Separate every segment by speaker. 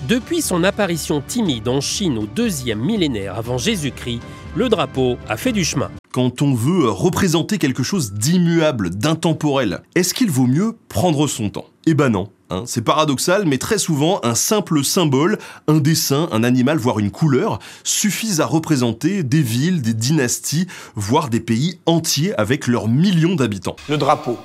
Speaker 1: Depuis son apparition timide en Chine au 2e millénaire avant Jésus-Christ, le drapeau a fait du chemin.
Speaker 2: Quand on veut représenter quelque chose d'immuable, d'intemporel, est-ce qu'il vaut mieux prendre son temps? Eh ben non. C'est paradoxal, mais très souvent, un simple symbole, un dessin, un animal, voire une couleur, suffisent à représenter des villes, des dynasties, voire des pays entiers avec leurs millions d'habitants.
Speaker 3: Le drapeau.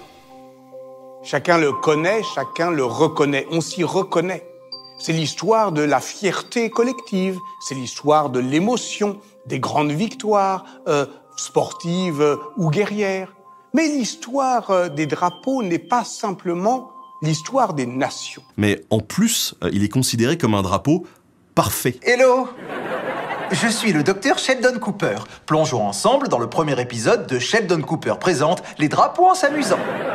Speaker 3: Chacun le connaît, chacun le reconnaît. On s'y reconnaît. C'est l'histoire de la fierté collective, c'est l'histoire de l'émotion, des grandes victoires sportives ou guerrières. Mais l'histoire des drapeaux n'est pas simplement l'histoire des nations.
Speaker 2: Mais en plus, il est considéré comme un drapeau parfait.
Speaker 4: Hello! Je suis le docteur Sheldon Cooper. Plongeons ensemble dans le premier épisode de Sheldon Cooper présente les drapeaux en s'amusant.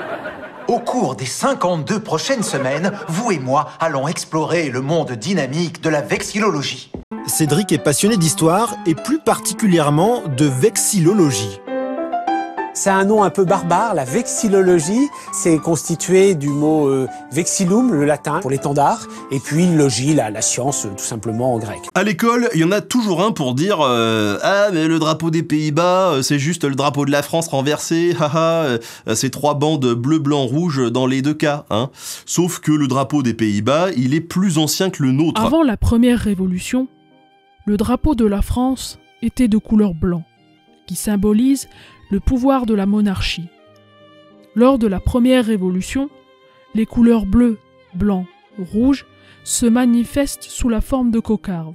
Speaker 4: Au cours des 52 prochaines semaines, vous et moi allons explorer le monde dynamique de la vexillologie.
Speaker 5: Cédric est passionné d'histoire et plus particulièrement de vexillologie.
Speaker 6: C'est un nom un peu barbare, la vexillologie. C'est constitué du mot vexillum, le latin, pour l'étendard, et puis logie, la science, tout simplement en grec.
Speaker 2: À l'école, il y en a toujours un pour dire ah, mais le drapeau des Pays-Bas, c'est juste le drapeau de la France renversé, haha, c'est 3 bandes bleu, blanc, rouge dans les 2 cas. Sauf que le drapeau des Pays-Bas, il est plus ancien que le nôtre.
Speaker 7: Avant la première révolution, le drapeau de la France était de couleur blanc, qui symbolise le pouvoir de la monarchie. Lors de la première révolution, les couleurs bleu, blanc, rouge se manifestent sous la forme de cocarde.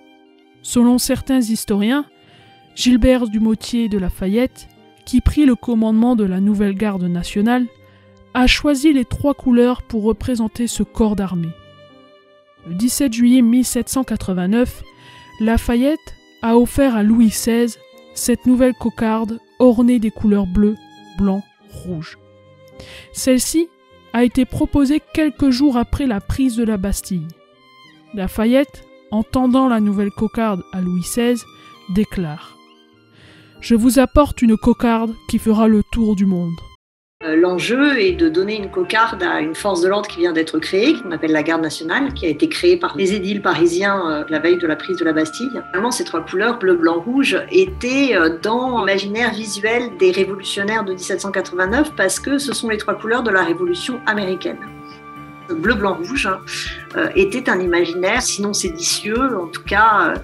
Speaker 7: Selon certains historiens, Gilbert du Motier de Lafayette, qui prit le commandement de la nouvelle garde nationale, a choisi les 3 couleurs pour représenter ce corps d'armée. Le 17 juillet 1789, Lafayette a offert à Louis XVI cette nouvelle cocarde ornée des couleurs bleu, blanc, rouge. Celle-ci a été proposée quelques jours après la prise de la Bastille. Lafayette, en tendant la nouvelle cocarde à Louis XVI, déclare « Je vous apporte une cocarde qui fera le tour du monde ».
Speaker 8: L'enjeu est de donner une cocarde à une force de l'ordre qui vient d'être créée, qu'on appelle la Garde nationale, qui a été créée par les édiles parisiens la veille de la prise de la Bastille. Vraiment, ces 3 couleurs, bleu, blanc, rouge, étaient dans l'imaginaire visuel des révolutionnaires de 1789 parce que ce sont les 3 couleurs de la Révolution américaine. Le bleu, blanc, rouge était un imaginaire, sinon séditieux, en tout cas,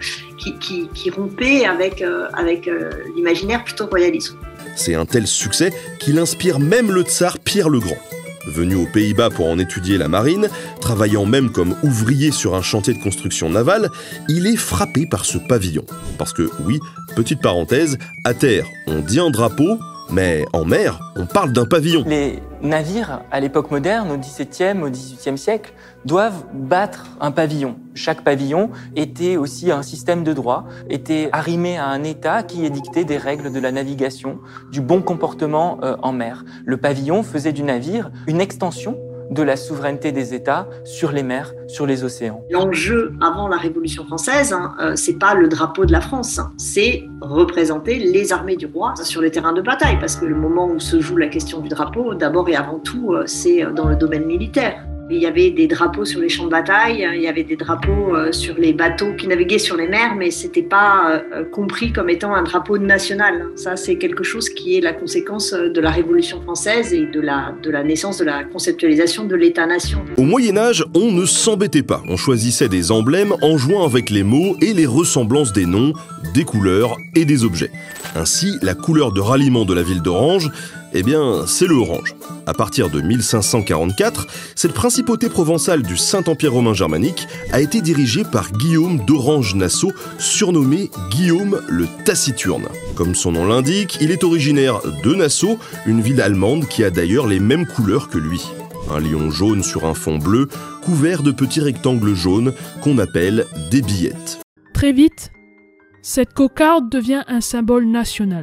Speaker 8: qui rompait avec l'imaginaire plutôt royaliste.
Speaker 2: C'est un tel succès qu'il inspire même le tsar Pierre le Grand. Venu aux Pays-Bas pour en étudier la marine, travaillant même comme ouvrier sur un chantier de construction navale, il est frappé par ce pavillon. Parce que, oui, petite parenthèse, à terre, on dit un drapeau, mais en mer, on parle d'un pavillon.
Speaker 9: Les navires, à l'époque moderne, au XVIIe, au XVIIIe siècle, doivent battre un pavillon. Chaque pavillon était aussi un système de droit, était arrimé à un État qui édictait des règles de la navigation, du bon comportement en mer. Le pavillon faisait du navire une extension de la souveraineté des États sur les mers, sur les océans.
Speaker 8: L'enjeu avant la Révolution française, c'est pas le drapeau de la France, c'est représenter les armées du roi sur les terrains de bataille, parce que le moment où se joue la question du drapeau, d'abord et avant tout, c'est dans le domaine militaire. Il y avait des drapeaux sur les champs de bataille, il y avait des drapeaux sur les bateaux qui naviguaient sur les mers, mais c'était pas compris comme étant un drapeau national. Ça, c'est quelque chose qui est la conséquence de la Révolution française et de la naissance de la conceptualisation de l'État-nation.
Speaker 2: Au Moyen-Âge, on ne s'embêtait pas. On choisissait des emblèmes en jouant avec les mots et les ressemblances des noms, des couleurs et des objets. Ainsi, la couleur de ralliement de la ville d'Orange, eh bien, c'est le orange. À partir de 1544, cette principauté provençale du Saint-Empire romain germanique a été dirigée par Guillaume d'Orange-Nassau, surnommé Guillaume le Taciturne. Comme son nom l'indique, il est originaire de Nassau, une ville allemande qui a d'ailleurs les mêmes couleurs que lui. Un lion jaune sur un fond bleu, couvert de petits rectangles jaunes qu'on appelle des billettes.
Speaker 7: Très vite, cette cocarde devient un symbole national.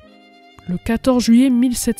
Speaker 7: Le 14 juillet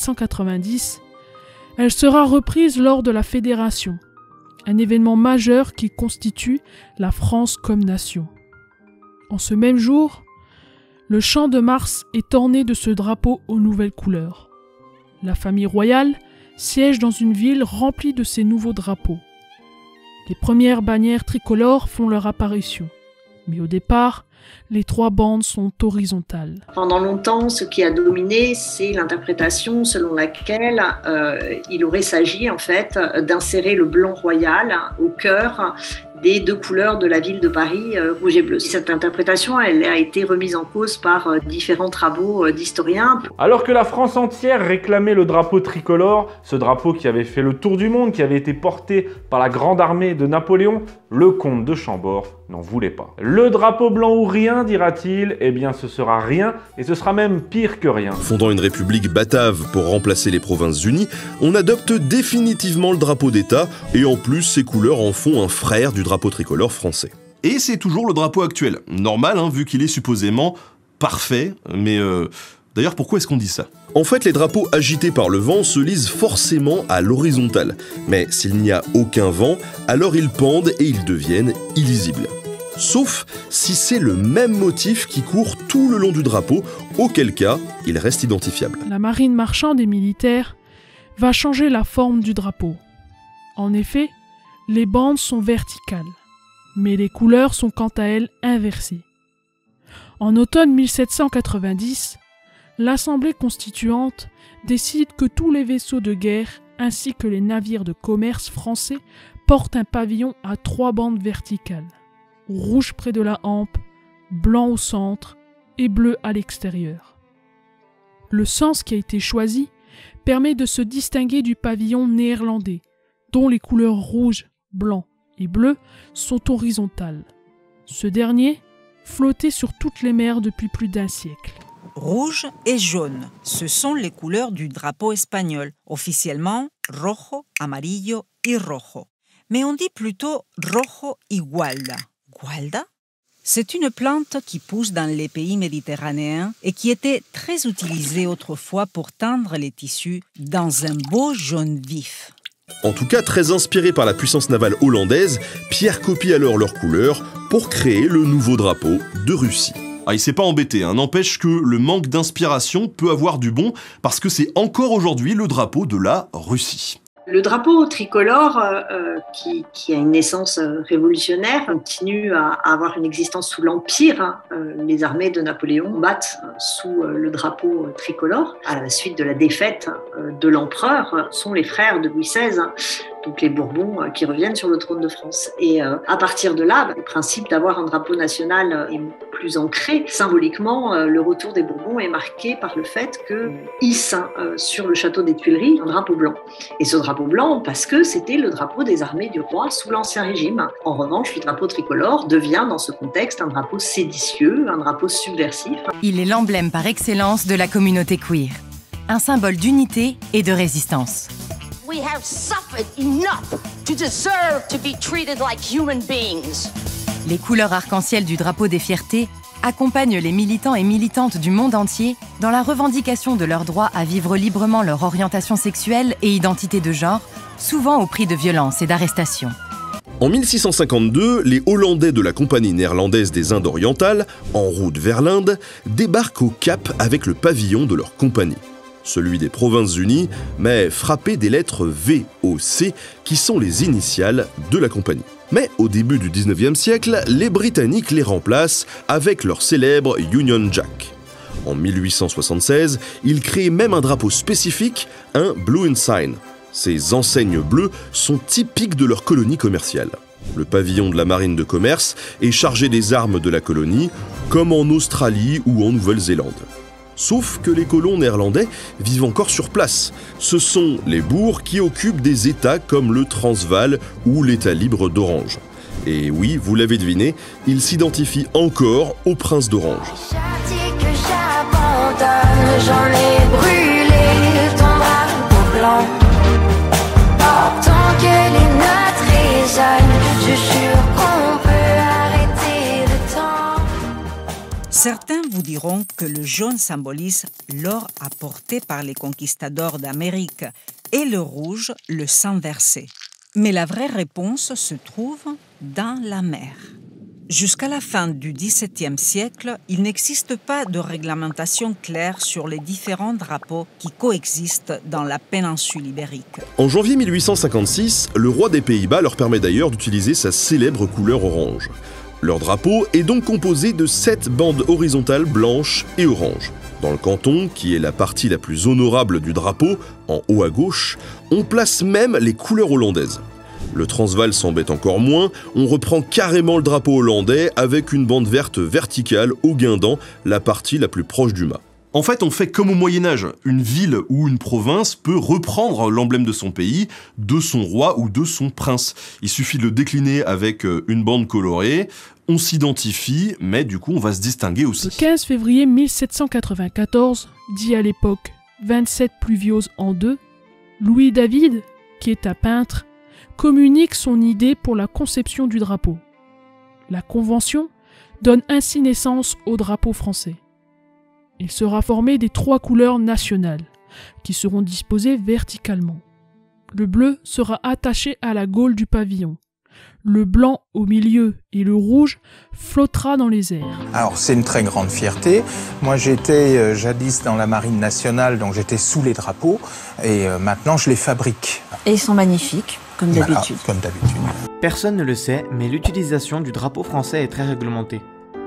Speaker 7: 1790, elle sera reprise lors de la Fédération, un événement majeur qui constitue la France comme nation. En ce même jour, le Champ de Mars est orné de ce drapeau aux nouvelles couleurs. La famille royale siège dans une ville remplie de ces nouveaux drapeaux. Les premières bannières tricolores font leur apparition. Mais au départ, les 3 bandes sont horizontales.
Speaker 8: Pendant longtemps, ce qui a dominé, c'est l'interprétation selon laquelle il aurait s'agi en fait d'insérer le blanc royal au cœur des 2 couleurs de la ville de Paris, rouge et bleu. Cette interprétation, elle a été remise en cause par différents travaux d'historiens.
Speaker 10: Alors que la France entière réclamait le drapeau tricolore, ce drapeau qui avait fait le tour du monde, qui avait été porté par la grande armée de Napoléon, le comte de Chambord n'en voulait pas. Le drapeau blanc ou rien, dira-t-il, eh bien ce sera rien, et ce sera même pire que rien.
Speaker 2: Fondant une république batave pour remplacer les Provinces-Unies, on adopte définitivement le drapeau d'État, et en plus ses couleurs en font un frère du drapeau tricolore français. Et c'est toujours le drapeau actuel. Normal, vu qu'il est supposément parfait, mais d'ailleurs pourquoi est-ce qu'on dit ça ? En fait, les drapeaux agités par le vent se lisent forcément à l'horizontale. Mais s'il n'y a aucun vent, alors ils pendent et ils deviennent illisibles. Sauf si c'est le même motif qui court tout le long du drapeau, auquel cas, il reste identifiable.
Speaker 7: La marine marchande et militaire va changer la forme du drapeau. En effet, les bandes sont verticales, mais les couleurs sont quant à elles inversées. En automne 1790, l'Assemblée constituante décide que tous les vaisseaux de guerre ainsi que les navires de commerce français portent un pavillon à 3 bandes verticales, rouge près de la hampe, blanc au centre et bleu à l'extérieur. Le sens qui a été choisi permet de se distinguer du pavillon néerlandais, dont les couleurs rouge, blanc et bleu sont horizontales. Ce dernier flottait sur toutes les mers depuis plus d'1 siècle.
Speaker 11: Rouge et jaune, ce sont les couleurs du drapeau espagnol, officiellement rojo, amarillo y rojo. Mais on dit plutôt rojo y gualda. Gualda ? C'est une plante qui pousse dans les pays méditerranéens et qui était très utilisée autrefois pour teindre les tissus dans un beau jaune vif.
Speaker 2: En tout cas, très inspiré par la puissance navale hollandaise, Pierre copie alors leurs couleurs pour créer le nouveau drapeau de Russie. Ah, il s'est pas embêté, n'empêche que le manque d'inspiration peut avoir du bon, parce que c'est encore aujourd'hui le drapeau de la Russie.
Speaker 8: Le drapeau tricolore, qui a une naissance révolutionnaire, continue à avoir une existence sous l'Empire. Les armées de Napoléon battent sous le drapeau tricolore. À la suite de la défaite de l'empereur, sont les frères de Louis XVI, donc les Bourbons, qui reviennent sur le trône de France. Et à partir de là, le principe d'avoir un drapeau national est plus ancré. Symboliquement, le retour des Bourbons est marqué par le fait qu'ils hissent sur le château des Tuileries un drapeau blanc. Et ce drapeau blanc, parce que c'était le drapeau des armées du roi sous l'Ancien Régime. En revanche, le drapeau tricolore devient dans ce contexte un drapeau séditieux, un drapeau subversif.
Speaker 12: Il est l'emblème par excellence de la communauté queer, un symbole d'unité et de résistance.
Speaker 13: We have suffered enough to deserve to be treated like human beings.
Speaker 12: Les couleurs arc-en-ciel du drapeau des fiertés accompagnent les militants et militantes du monde entier dans la revendication de leur droit à vivre librement leur orientation sexuelle et identité de genre, souvent au prix de violences et d'arrestations.
Speaker 2: En 1652, les Hollandais de la Compagnie néerlandaise des Indes orientales, en route vers l'Inde, débarquent au Cap avec le pavillon de leur compagnie. Celui des Provinces-Unies, mais frappé des lettres VOC, qui sont les initiales de la compagnie. Mais au début du 19e siècle, les Britanniques les remplacent avec leur célèbre Union Jack. En 1876, ils créent même un drapeau spécifique, un Blue Ensign. Ces enseignes bleues sont typiques de leur colonie commerciale. Le pavillon de la marine de commerce est chargé des armes de la colonie, comme en Australie ou en Nouvelle-Zélande. Sauf que les colons néerlandais vivent encore sur place. Ce sont les boers qui occupent des États comme le Transvaal ou l'État libre d'Orange. Et oui, vous l'avez deviné, ils s'identifient encore au prince d'Orange.
Speaker 14: J'en ai brûlé ton drapeau blanc. Tant que les notes résonnent, je jure qu'on peut arrêter le temps.
Speaker 11: Certains vous diront que le jaune symbolise l'or apporté par les conquistadors d'Amérique et le rouge, le sang versé. Mais la vraie réponse se trouve dans la mer. Jusqu'à la fin du XVIIe siècle, il n'existe pas de réglementation claire sur les différents drapeaux qui coexistent dans la péninsule ibérique.
Speaker 2: En janvier 1856, le roi des Pays-Bas leur permet d'ailleurs d'utiliser sa célèbre couleur orange. Leur drapeau est donc composé de 7 bandes horizontales blanches et oranges. Dans le canton, qui est la partie la plus honorable du drapeau, en haut à gauche, on place même les couleurs hollandaises. Le Transvaal s'embête encore moins, on reprend carrément le drapeau hollandais avec une bande verte verticale au guindant, la partie la plus proche du mât. En fait, on fait comme au Moyen-Âge. Une ville ou une province peut reprendre l'emblème de son pays, de son roi ou de son prince. Il suffit de le décliner avec une bande colorée, on s'identifie, mais du coup on va se distinguer aussi.
Speaker 7: Le 15 février 1794, dit à l'époque 27 pluviose en 2, Louis David, qui est un peintre, communique son idée pour la conception du drapeau. La Convention donne ainsi naissance au drapeau français. Il sera formé des 3 couleurs nationales, qui seront disposées verticalement. Le bleu sera attaché à la gaule du pavillon. Le blanc au milieu et le rouge flottera dans les airs.
Speaker 15: Alors c'est une très grande fierté. Moi j'étais jadis dans la marine nationale, donc j'étais sous les drapeaux, et maintenant je les fabrique.
Speaker 16: Et ils sont magnifiques, comme d'habitude.
Speaker 15: Voilà, comme d'habitude.
Speaker 17: Personne ne le sait, mais l'utilisation du drapeau français est très réglementée.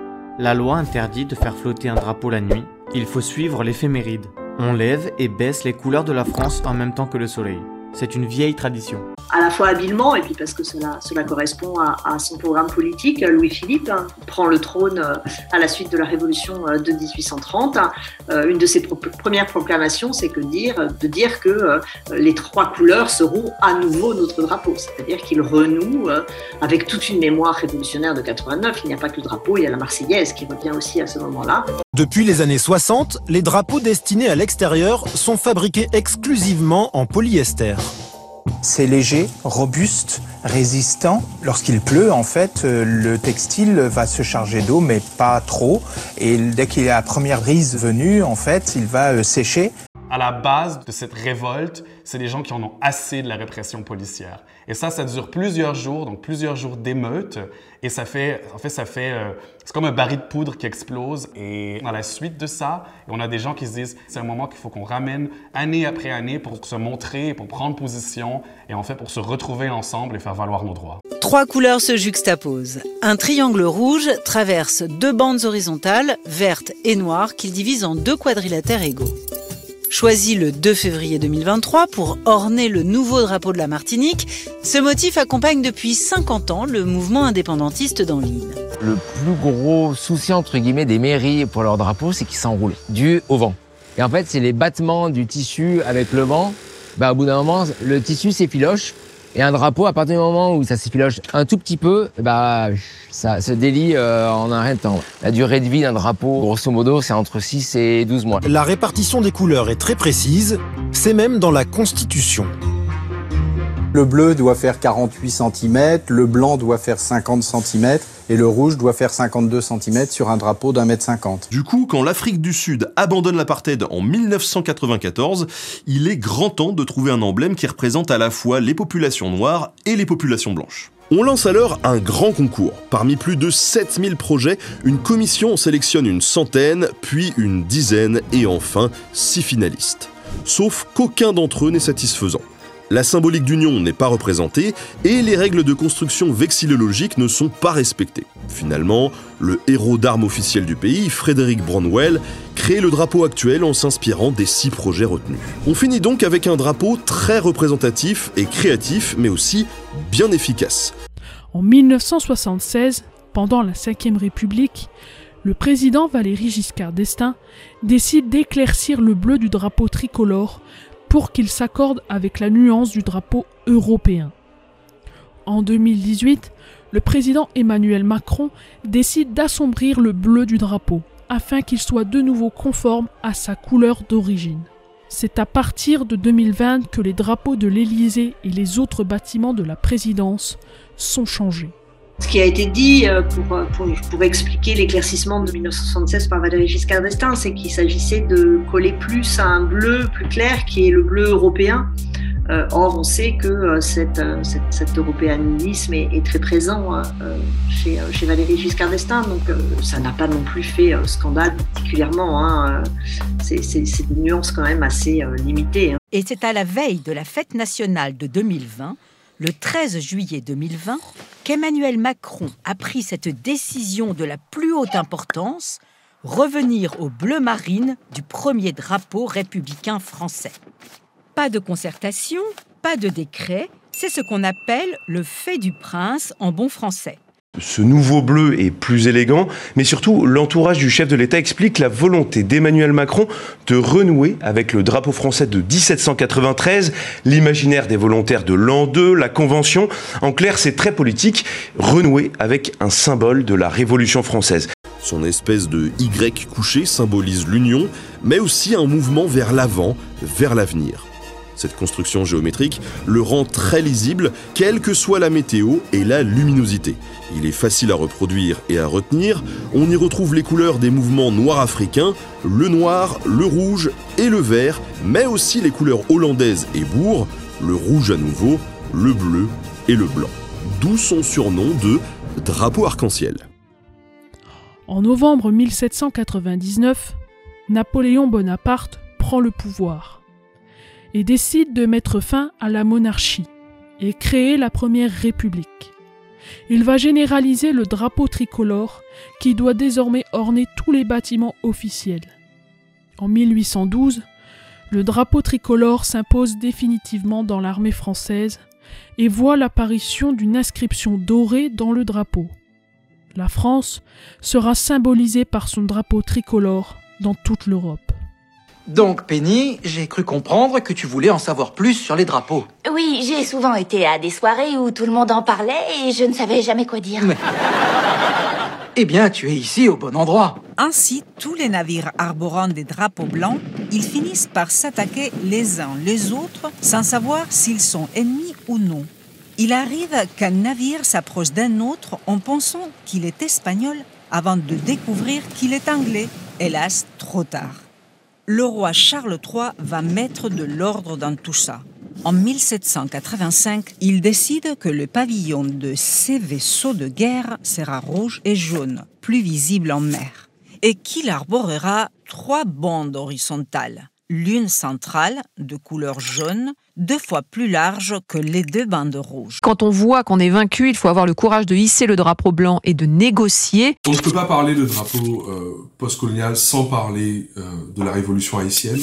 Speaker 17: La loi interdit de faire flotter un drapeau la nuit. Il faut suivre l'éphéméride. On lève et baisse les couleurs de la France en même temps que le soleil. C'est une vieille tradition.
Speaker 8: À la fois habilement, et puis parce que cela correspond à son programme politique, Louis-Philippe prend le trône à la suite de la Révolution de 1830. Une de ses premières proclamations, c'est de dire que les 3 couleurs seront à nouveau notre drapeau. C'est-à-dire qu'il renoue avec toute une mémoire révolutionnaire de 89. Il n'y a pas que le drapeau, il y a la Marseillaise qui revient aussi à ce moment-là.
Speaker 5: Depuis les années 60, les drapeaux destinés à l'extérieur sont fabriqués exclusivement en polyester.
Speaker 15: C'est léger, robuste, résistant. Lorsqu'il pleut, en fait, le textile va se charger d'eau, mais pas trop. Et dès qu'il y a la première brise venue, en fait, il va sécher.
Speaker 18: À la base de cette révolte, c'est les gens qui en ont assez de la répression policière. Et ça dure plusieurs jours, donc plusieurs jours d'émeutes. Et c'est comme un baril de poudre qui explose. Et à la suite de ça, on a des gens qui se disent, c'est un moment qu'il faut qu'on ramène année après année pour se montrer, pour prendre position, et en fait pour se retrouver ensemble et faire valoir nos droits.
Speaker 19: 3 couleurs se juxtaposent. Un triangle rouge traverse 2 bandes horizontales, vertes et noires, qu'il divise en 2 quadrilatères égaux. Choisi le 2 février 2023 pour orner le nouveau drapeau de la Martinique, ce motif accompagne depuis 50 ans le mouvement indépendantiste dans l'île.
Speaker 20: Le plus gros souci entre guillemets des mairies pour leur drapeau, c'est qu'ils s'enroulent, dû au vent. Et en fait, c'est les battements du tissu avec le vent. Au bout d'un moment, le tissu s'effiloche. Et un drapeau, à partir du moment où ça s'effiloche un tout petit peu, ça se délie en un rien de temps. La durée de vie d'un drapeau, grosso modo, c'est entre 6 et 12 mois.
Speaker 5: La répartition des couleurs est très précise, c'est même dans la Constitution.
Speaker 21: Le bleu doit faire 48 cm, le blanc doit faire 50 cm et le rouge doit faire 52 cm sur un drapeau d'1,50 m.
Speaker 2: Du coup, quand l'Afrique du Sud abandonne l'apartheid en 1994, il est grand temps de trouver un emblème qui représente à la fois les populations noires et les populations blanches. On lance alors un grand concours. Parmi plus de 7000 projets, une commission sélectionne une centaine, puis une dizaine et enfin 6 finalistes. Sauf qu'aucun d'entre eux n'est satisfaisant. La symbolique d'union n'est pas représentée et les règles de construction vexillologique ne sont pas respectées. Finalement, le héros d'armes officiel du pays, Frederick Brownell, crée le drapeau actuel en s'inspirant des 6 projets retenus. On finit donc avec un drapeau très représentatif et créatif, mais aussi bien efficace.
Speaker 7: En 1976, pendant la Ve République, le président Valéry Giscard d'Estaing décide d'éclaircir le bleu du drapeau tricolore pour qu'il s'accorde avec la nuance du drapeau européen. En 2018, le président Emmanuel Macron décide d'assombrir le bleu du drapeau afin qu'il soit de nouveau conforme à sa couleur d'origine. C'est à partir de 2020 que les drapeaux de l'Élysée et les autres bâtiments de la présidence sont changés.
Speaker 8: Ce qui a été dit pour expliquer l'éclaircissement de 1976 par Valéry Giscard d'Estaing, c'est qu'il s'agissait de coller plus à un bleu plus clair qui est le bleu européen Or, on sait que cet européanisme est très présent chez Valéry Giscard d'Estaing, donc ça n'a pas non plus fait scandale particulièrement. C'est des nuances quand même assez limitées.
Speaker 11: Et c'est à la veille de la fête nationale de 2020, le 13 juillet 2020, qu'Emmanuel Macron a pris cette décision de la plus haute importance, revenir au bleu marine du premier drapeau républicain français. Pas de concertation, pas de décret, c'est ce qu'on appelle le fait du prince en bon français.
Speaker 1: Ce nouveau bleu est plus élégant, mais surtout l'entourage du chef de l'État explique la volonté d'Emmanuel Macron de renouer avec le drapeau français de 1793, l'imaginaire des volontaires de l'an 2, la Convention. En clair, c'est très politique, renouer avec un symbole de la Révolution française.
Speaker 2: Son espèce de Y couché symbolise l'union, mais aussi un mouvement vers l'avant, vers l'avenir. Cette construction géométrique le rend très lisible, quelle que soit la météo et la luminosité. Il est facile à reproduire et à retenir. On y retrouve les couleurs des mouvements noirs africains, le noir, le rouge et le vert, mais aussi les couleurs hollandaises et bourres, le rouge à nouveau, le bleu et le blanc. D'où son surnom de drapeau arc-en-ciel.
Speaker 7: En novembre 1799, Napoléon Bonaparte prend le pouvoir et décide de mettre fin à la monarchie et créer la première république. Il va généraliser le drapeau tricolore qui doit désormais orner tous les bâtiments officiels. En 1812, le drapeau tricolore s'impose définitivement dans l'armée française et voit l'apparition d'une inscription dorée dans le drapeau. La France sera symbolisée par son drapeau tricolore dans toute l'Europe.
Speaker 4: Donc, Penny, j'ai cru comprendre que tu voulais en savoir plus sur les drapeaux.
Speaker 16: Oui, j'ai souvent été à des soirées où tout le monde en parlait et je ne savais jamais quoi dire.
Speaker 4: Mais... Eh bien, tu es ici au bon endroit.
Speaker 11: Ainsi, tous les navires arborant des drapeaux blancs, ils finissent par s'attaquer les uns les autres sans savoir s'ils sont ennemis ou non. Il arrive qu'un navire s'approche d'un autre en pensant qu'il est espagnol avant de découvrir qu'il est anglais. Hélas, trop tard. Le roi Charles III va mettre de l'ordre dans tout ça. En 1785, il décide que le pavillon de ces vaisseaux de guerre sera rouge et jaune, plus visible en mer, et qu'il arborera 3 bandes horizontales. L'une centrale, de couleur jaune, 2 fois plus large que les 2 bandes rouges.
Speaker 22: Quand on voit qu'on est vaincu, il faut avoir le courage de hisser le drapeau blanc et de négocier.
Speaker 23: On ne peut pas parler de drapeau postcolonial sans parler de la Révolution haïtienne.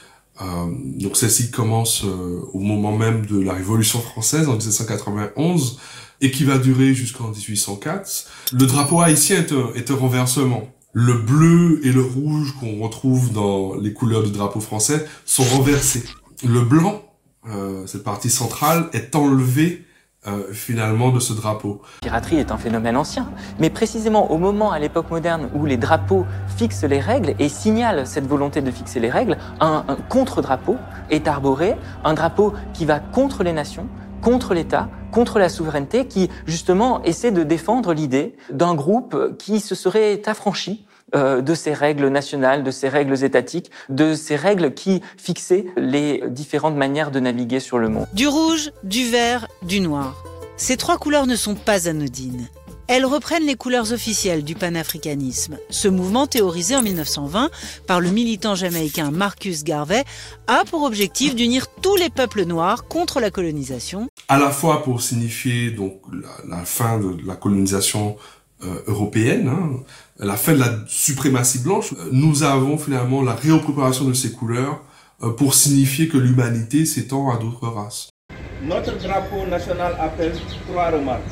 Speaker 23: Donc celle-ci commence au moment même de la Révolution française en 1791 et qui va durer jusqu'en 1804. Le drapeau haïtien est un renversement. Le bleu et le rouge qu'on retrouve dans les couleurs du drapeau français sont renversés. Le blanc, cette partie centrale, est enlevée finalement de ce drapeau.
Speaker 9: La piraterie est un phénomène ancien, mais précisément au moment, à l'époque moderne, où les drapeaux fixent les règles et signalent cette volonté de fixer les règles, un contre-drapeau est arboré, un drapeau qui va contre les nations, contre l'État, contre la souveraineté, qui justement essaie de défendre l'idée d'un groupe qui se serait affranchi de ces règles nationales, de ces règles étatiques, de ces règles qui fixaient les différentes manières de naviguer sur le monde.
Speaker 19: Du rouge, du vert, du noir. Ces 3 couleurs ne sont pas anodines. Elles reprennent les couleurs officielles du panafricanisme. Ce mouvement, théorisé en 1920 par le militant jamaïcain Marcus Garvey, a pour objectif d'unir tous les peuples noirs contre la colonisation.
Speaker 23: À la fois pour signifier donc la fin de la colonisation européenne, la fin de la suprématie blanche, nous avons finalement la réappropriation de ces couleurs pour signifier que l'humanité s'étend à d'autres races.
Speaker 24: Notre drapeau national appelle 3 remarques.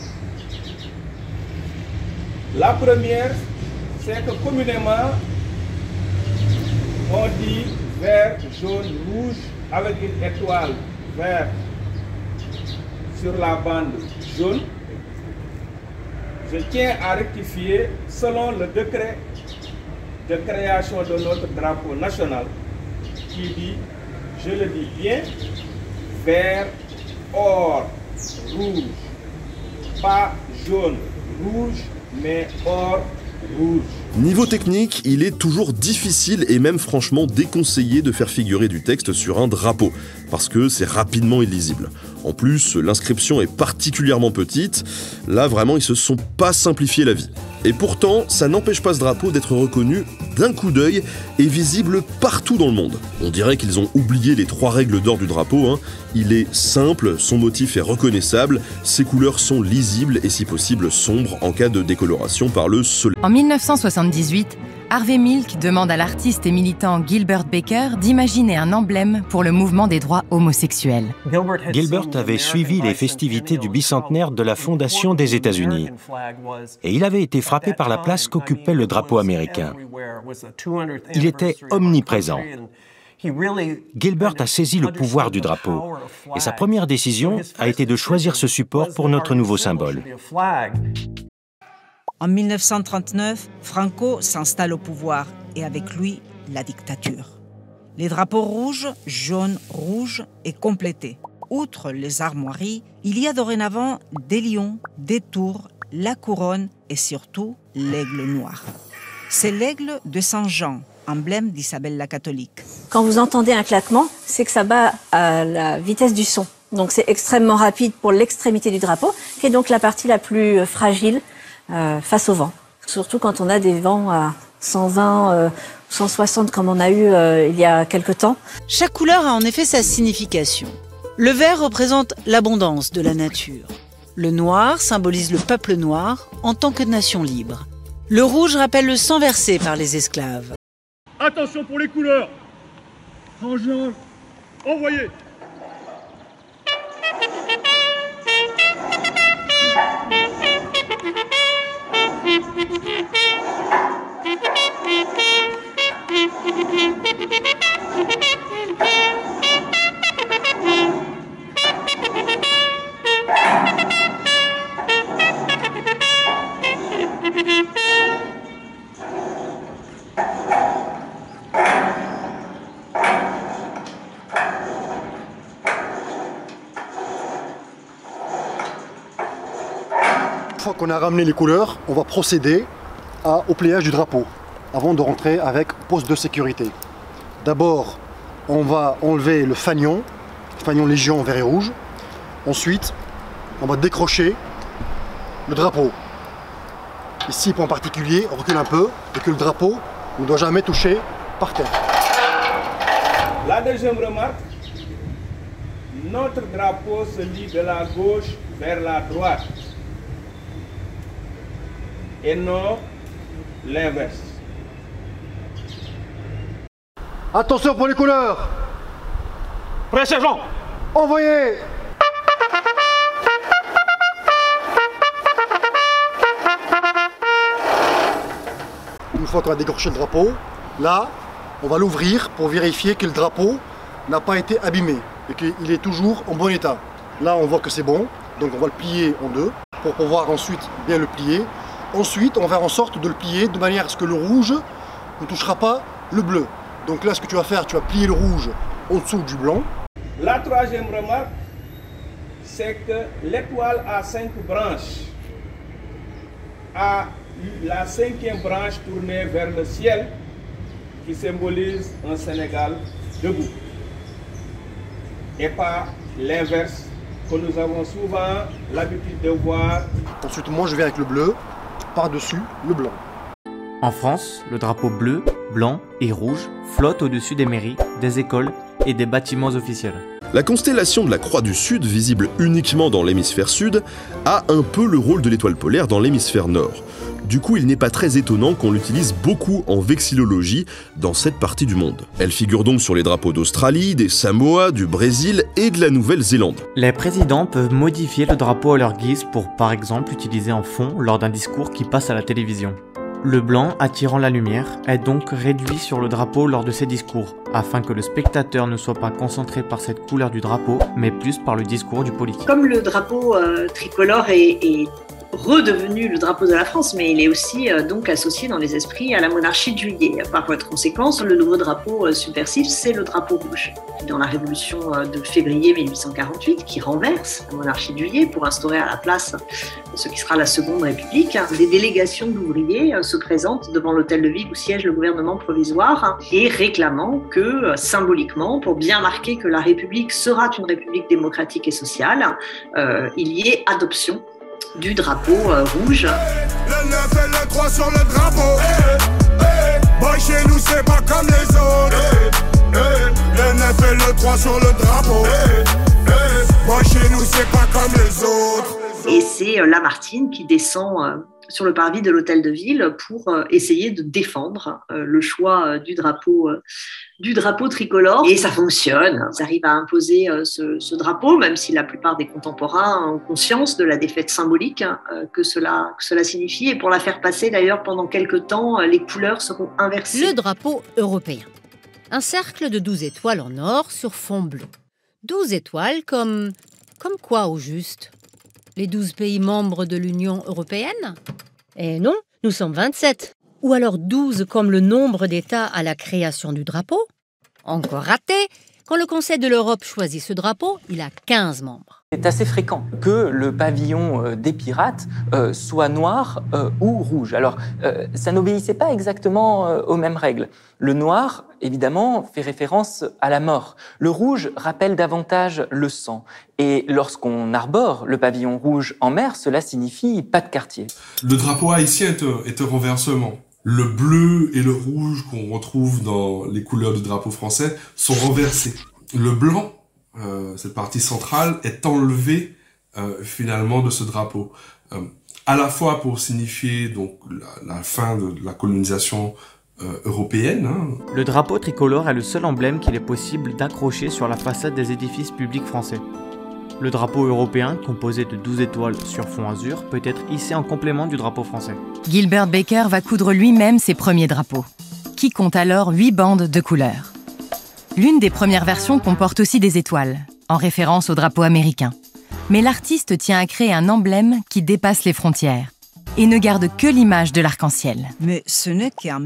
Speaker 24: La première, c'est que communément, on dit vert, jaune, rouge, avec une étoile verte sur la bande jaune. Je tiens à rectifier selon le décret de création de notre drapeau national qui dit, je le dis bien, vert, or, rouge, pas jaune, rouge, mais or, rouge.
Speaker 2: Niveau technique, il est toujours difficile et même franchement déconseillé de faire figurer du texte sur un drapeau, parce que c'est rapidement illisible. En plus, l'inscription est particulièrement petite. Là, vraiment, ils se sont pas simplifié la vie. Et pourtant, ça n'empêche pas ce drapeau d'être reconnu d'un coup d'œil et visible partout dans le monde. On dirait qu'ils ont oublié les 3 règles d'or du drapeau. Il est simple, son motif est reconnaissable, ses couleurs sont lisibles et si possible sombres en cas de décoloration par le soleil.
Speaker 12: En 1978, Harvey Milk demande à l'artiste et militant Gilbert Baker d'imaginer un emblème pour le mouvement des droits homosexuels.
Speaker 3: Gilbert avait suivi les festivités du bicentenaire de la fondation des États-Unis et il avait été frappé par la place qu'occupait le drapeau américain. Il était omniprésent. Gilbert a saisi le pouvoir du drapeau et sa première décision a été de choisir ce support pour notre nouveau symbole.
Speaker 11: En 1939, Franco s'installe au pouvoir et avec lui, la dictature. Les drapeaux rouge, jaune, rouge est complété. Outre les armoiries, il y a dorénavant des lions, des tours, la couronne et surtout l'aigle noir. C'est l'aigle de Saint-Jean, emblème d'Isabelle la catholique.
Speaker 6: Quand vous entendez un claquement, c'est que ça bat à la vitesse du son. Donc c'est extrêmement rapide pour l'extrémité du drapeau, qui est donc la partie la plus fragile face au vent. Surtout quand on a des vents à 120, 160 comme on a eu il y a quelque temps.
Speaker 19: Chaque couleur a en effet sa signification. Le vert représente l'abondance de la nature. Le noir symbolise le peuple noir en tant que nation libre. Le rouge rappelle le sang versé par les esclaves.
Speaker 24: Attention pour les couleurs. Rangement, envoyez.
Speaker 10: Une fois qu'on a ramené les couleurs, on va procéder au pliage du drapeau avant de rentrer avec poste de sécurité. D'abord, on va enlever le fanion Légion vert et rouge. Ensuite, on va décrocher le drapeau. Ici, en particulier, on recule un peu et que le drapeau ne doit jamais toucher par terre.
Speaker 24: La deuxième remarque, notre drapeau se lie de la gauche vers la droite et non l'inverse.
Speaker 10: Attention pour les couleurs.
Speaker 24: Prêt, sergent.
Speaker 10: Envoyez. Une fois qu'on a décroché le drapeau, là, on va l'ouvrir pour vérifier que le drapeau n'a pas été abîmé et qu'il est toujours en bon état. Là, on voit que c'est bon, donc on va le plier en deux pour pouvoir ensuite bien le plier. Ensuite, on va faire en sorte de le plier de manière à ce que le rouge ne touchera pas le bleu. Donc là, ce que tu vas faire, tu vas plier le rouge en dessous du blanc.
Speaker 24: La troisième remarque, c'est que l'étoile a 5 branches. A la 5e branche tournée vers le ciel qui symbolise un Sénégal debout. Et pas l'inverse que nous avons souvent l'habitude de voir.
Speaker 10: Ensuite, moi, je vais avec le bleu, par-dessus le blanc.
Speaker 17: En France, le drapeau bleu, blanc et rouge flotte au-dessus des mairies, des écoles et des bâtiments officiels.
Speaker 2: La constellation de la Croix du Sud, visible uniquement dans l'hémisphère sud, a un peu le rôle de l'étoile polaire dans l'hémisphère nord. Du coup, il n'est pas très étonnant qu'on l'utilise beaucoup en vexillologie dans cette partie du monde. Elle figure donc sur les drapeaux d'Australie, des Samoa, du Brésil et de la Nouvelle-Zélande.
Speaker 17: Les présidents peuvent modifier le drapeau à leur guise pour, par exemple, l'utiliser en fond lors d'un discours qui passe à la télévision. Le blanc, attirant la lumière, est donc réduit sur le drapeau lors de ces discours, afin que le spectateur ne soit pas concentré par cette couleur du drapeau, mais plus par le discours du politique.
Speaker 8: Comme le drapeau tricolore est redevenu le drapeau de la France, mais il est aussi donc associé dans les esprits à la monarchie de Juillet. Par voie de conséquence, le nouveau drapeau subversif, c'est le drapeau rouge. Dans la révolution de février 1848, qui renverse la monarchie de Juillet pour instaurer à la place ce qui sera la Seconde République, des délégations d'ouvriers se présentent devant l'hôtel de ville où siège le gouvernement provisoire et réclamant que, symboliquement, pour bien marquer que la République sera une République démocratique et sociale, il y ait adoption du drapeau rouge.
Speaker 13: Le 9 et le 3 sur le drapeau. Boy, chez nous, c'est pas comme les autres. Le 9 et le 3 sur le drapeau. Boy, chez nous, c'est pas comme les autres.
Speaker 8: Et c'est Lamartine qui descend sur le parvis de l'hôtel de ville pour essayer de défendre le choix du drapeau tricolore. Et ça fonctionne. Ça arrive à imposer ce drapeau, même si la plupart des contemporains ont conscience de la défaite symbolique que cela signifie. Et pour la faire passer, d'ailleurs, pendant quelques temps, les couleurs seront inversées.
Speaker 14: Le drapeau européen. Un cercle de 12 étoiles en or sur fond bleu. 12 étoiles comme quoi au juste ? Les 12 pays membres de l'Union européenne ? Eh non, nous sommes 27. Ou alors 12 comme le nombre d'États à la création du drapeau ? Encore raté. Quand le Conseil de l'Europe choisit ce drapeau, il a 15 membres.
Speaker 9: C'est assez fréquent que le pavillon des pirates soit noir ou rouge. Alors, ça n'obéissait pas exactement aux mêmes règles. Le noir, évidemment, fait référence à la mort. Le rouge rappelle davantage le sang. Et lorsqu'on arbore le pavillon rouge en mer, cela signifie pas de quartier.
Speaker 23: Le drapeau haïtien est un renversement. Le bleu et le rouge qu'on retrouve dans les couleurs du drapeau français sont renversés. Le blanc, cette partie centrale, est enlevée finalement de ce drapeau. À la fois pour signifier donc la fin de la colonisation européenne.
Speaker 17: Le drapeau tricolore est le seul emblème qu'il est possible d'accrocher sur la façade des édifices publics français. Le drapeau européen, composé de 12 étoiles sur fond azur, peut être hissé en complément du drapeau français.
Speaker 12: Gilbert Baker va coudre lui-même ses premiers drapeaux, qui comptent alors 8 bandes de couleurs. L'une des premières versions comporte aussi des étoiles, en référence au drapeau américain. Mais l'artiste tient à créer un emblème qui dépasse les frontières et ne garde que l'image de l'arc-en-ciel.
Speaker 11: Mais ce n'est qu'en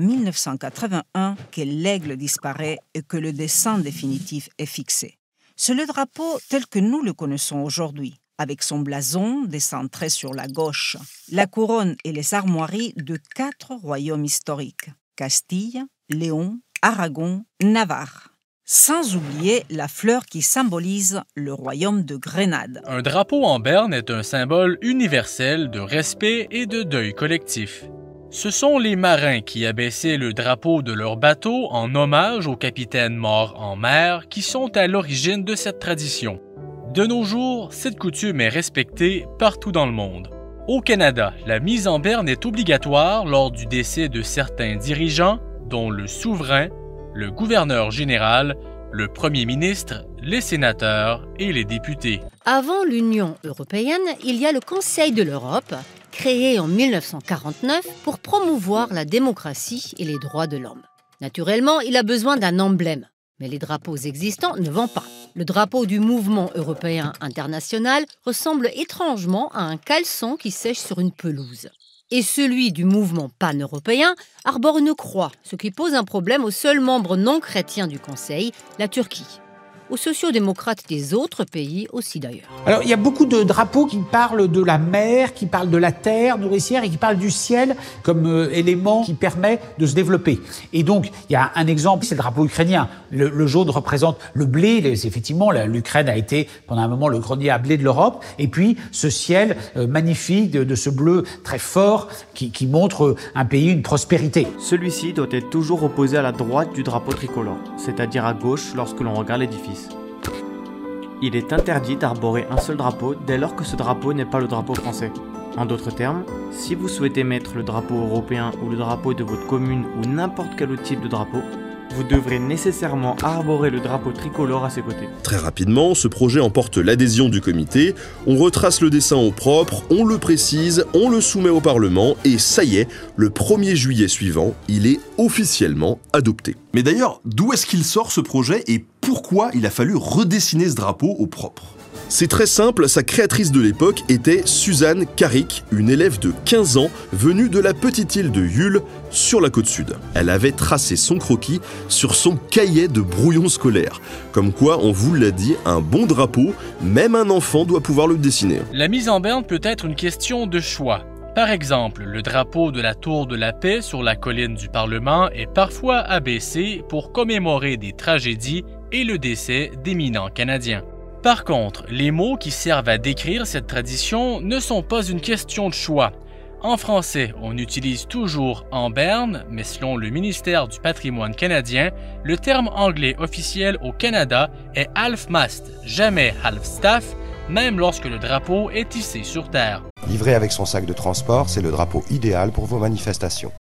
Speaker 11: 1981 que l'aigle disparaît et que le dessin définitif est fixé. C'est le drapeau tel que nous le connaissons aujourd'hui, avec son blason décentré sur la gauche, la couronne et les armoiries de 4 royaumes historiques, Castille, Léon, Aragon, Navarre. Sans oublier la fleur qui symbolise le royaume de Grenade.
Speaker 15: Un drapeau en berne est un symbole universel de respect et de deuil collectif. Ce sont les marins qui abaissaient le drapeau de leur bateau en hommage aux capitaines morts en mer qui sont à l'origine de cette tradition. De nos jours, cette coutume est respectée partout dans le monde. Au Canada, la mise en berne est obligatoire lors du décès de certains dirigeants, dont le souverain, le gouverneur général, le premier ministre, les sénateurs et les députés.
Speaker 14: Avant l'Union européenne, il y a le Conseil de l'Europe, créé en 1949 pour promouvoir la démocratie et les droits de l'homme. Naturellement, il a besoin d'un emblème, mais les drapeaux existants ne vont pas. Le drapeau du mouvement européen international ressemble étrangement à un caleçon qui sèche sur une pelouse. Et celui du mouvement pan-européen arbore une croix, ce qui pose un problème au seul membre non chrétien du Conseil, la Turquie. Aux sociodémocrates des autres pays aussi d'ailleurs.
Speaker 18: Alors il y a beaucoup de drapeaux qui parlent de la mer, qui parlent de la terre nourricière et qui parlent du ciel comme élément qui permet de se développer. Et donc il y a un exemple, c'est le drapeau ukrainien. Le jaune représente le blé, effectivement l'Ukraine a été pendant un moment le grenier à blé de l'Europe. Et puis ce ciel magnifique de ce bleu très fort qui montre un pays, une prospérité.
Speaker 17: Celui-ci doit être toujours opposé à la droite du drapeau tricolore, c'est-à-dire à gauche lorsque l'on regarde l'édifice. Il est interdit d'arborer un seul drapeau dès lors que ce drapeau n'est pas le drapeau français. En d'autres termes, si vous souhaitez mettre le drapeau européen ou le drapeau de votre commune ou n'importe quel autre type de drapeau, vous devrez nécessairement arborer le drapeau tricolore à ses côtés.
Speaker 2: Très rapidement, ce projet emporte l'adhésion du comité, on retrace le dessin au propre, on le précise, on le soumet au Parlement et ça y est, le 1er juillet suivant, il est officiellement adopté.
Speaker 25: Mais d'ailleurs, d'où est-ce qu'il sort ce projet et pourquoi il a fallu redessiner ce drapeau au propre ?
Speaker 2: C'est très simple, sa créatrice de l'époque était Suzanne Carrick, une élève de 15 ans venue de la petite île de Yule, sur la côte sud. Elle avait tracé son croquis sur son cahier de brouillon scolaire. Comme quoi, on vous l'a dit, un bon drapeau, même un enfant doit pouvoir le dessiner.
Speaker 15: La mise en berne peut être une question de choix. Par exemple, le drapeau de la Tour de la Paix sur la colline du Parlement est parfois abaissé pour commémorer des tragédies et le décès d'éminents Canadiens. Par contre, les mots qui servent à décrire cette tradition ne sont pas une question de choix. En français, on utilise toujours en berne, mais selon le ministère du Patrimoine canadien, le terme anglais officiel au Canada est half-mast, jamais half-staff, même lorsque le drapeau est hissé sur terre.
Speaker 1: Livré avec son sac de transport, c'est le drapeau idéal pour vos manifestations.